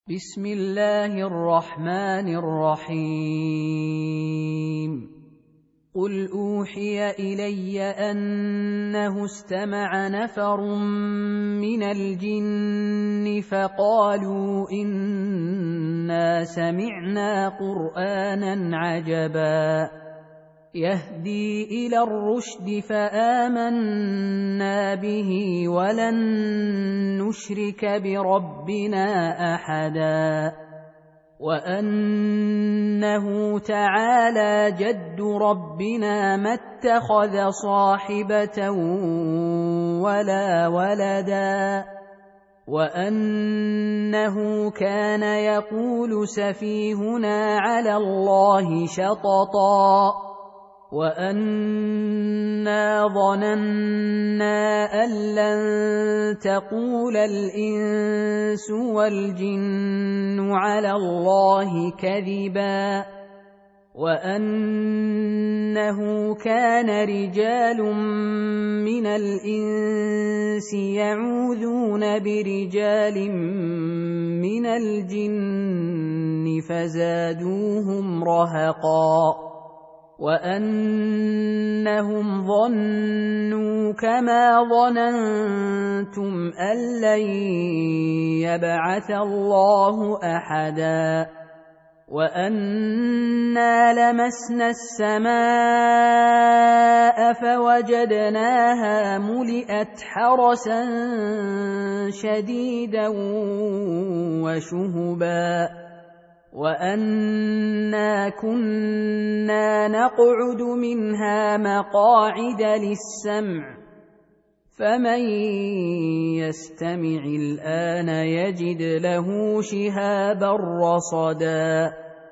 بسم الله الرحمن الرحيم قل أوحي إلي أنه استمع نفر من الجن فقالوا إنا سمعنا قرآنا عجبا يهدي إلى الرشد فآمنا به ولن نشرك بربنا أحدا وأنه تعالى جد ربنا ما اتخذ صاحبة ولا ولدا وأنه كان يقول سفيهنا على الله شططا وأنا ظننا أن لن تقول الإنس والجن على الله كذبا وأنه كان رجال من الإنس يعوذون برجال من الجن فزادوهم رهقا وأنهم ظنوا كما ظننتم أن لن يبعث الله أحدا وأنا لمسنا السماء فوجدناها ملئت حرسا شديدا وشهبا وأنا كنا نقعد منها مقاعد للسمع فمن يستمع الآن يجد له شهابا رصدا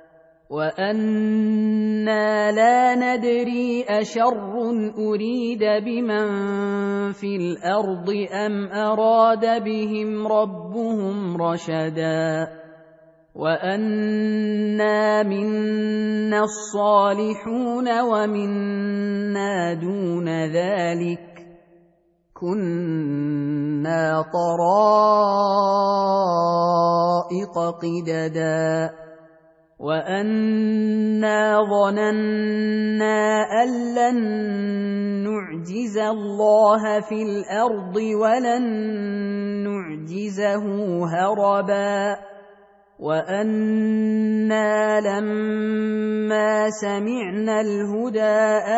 وأنا لا ندري أشر أريد بمن في الأرض أم أراد بهم ربهم رشدا وأنا منا الصالحون ومنا دون ذلك كنا طرائق قددا وأنا ظننا أن لن نعجز الله في الأرض ولن نعجزه هربا وأنا لما سمعنا الهدى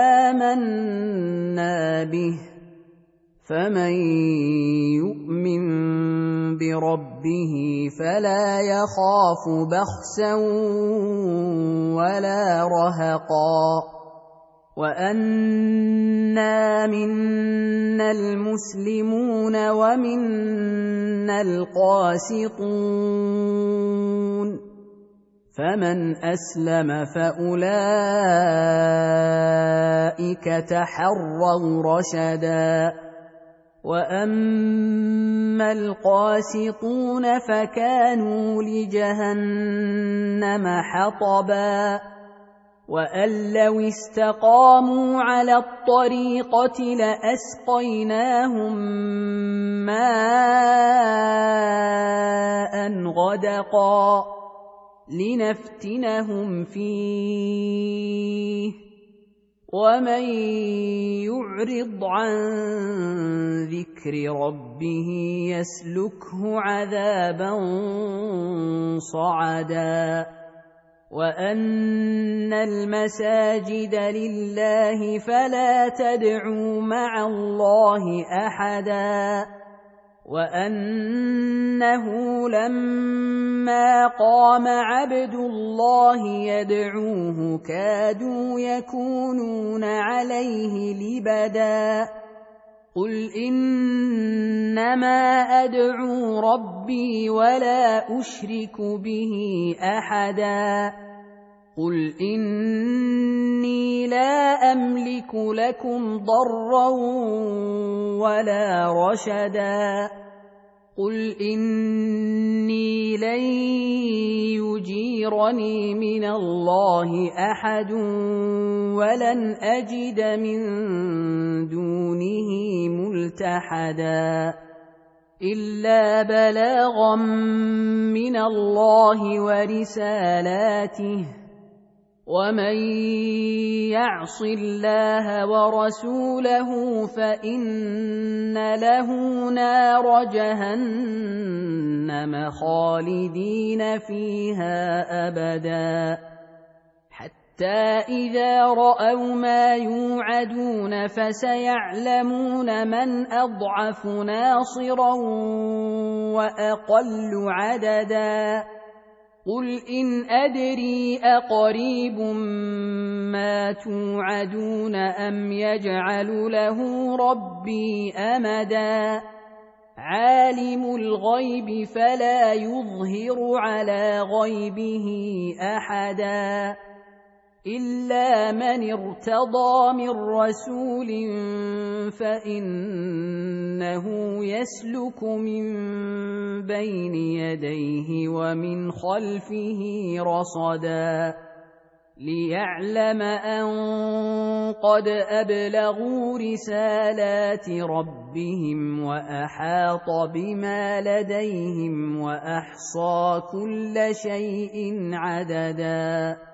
آمنا به فمن يؤمن بربه فلا يخاف بخسا ولا رهقا وأنا منا المسلمون ومنا القاسطون فمن أسلم فأولئك تحروا رشدا وأما القاسطون فكانوا لجهنم حطبا وأن لو استقاموا على الطريقة لأسقيناهم ماء غدقا لنفتنهم فيه ومن يعرض عن ذكر ربه يسلكه عذابا صعدا وأن المساجد لله فلا تدعوا مع الله أحدا وأنه لما قام عبد الله يدعوه كادوا يكونون عليه لبدا قل إنما أدعو ربي ولا أشرك به أحدا قل إني لا أملك لكم ضرا ولا رشدا قل إني لن يجيرني من الله أحد ولن أجد من دونه ملتحدا إلا بلاغا من الله ورسالاته ومن يعص الله ورسوله فإن له نار جهنم خالدين فيها أبدا حتى إذا رأوا ما يوعدون فسيعلمون من أضعف ناصرا وأقل عددا قل إن أدري أقريب ما توعدون أم يجعل له ربي أمدا عالم الغيب فلا يظهر على غيبه أحدا إلا من ارتضى من رسول فإنه يسلك من بين يديه ومن خلفه رصدا ليعلم أن قد أبلغوا رسالات ربهم وأحاط بما لديهم وأحصى كل شيء عددا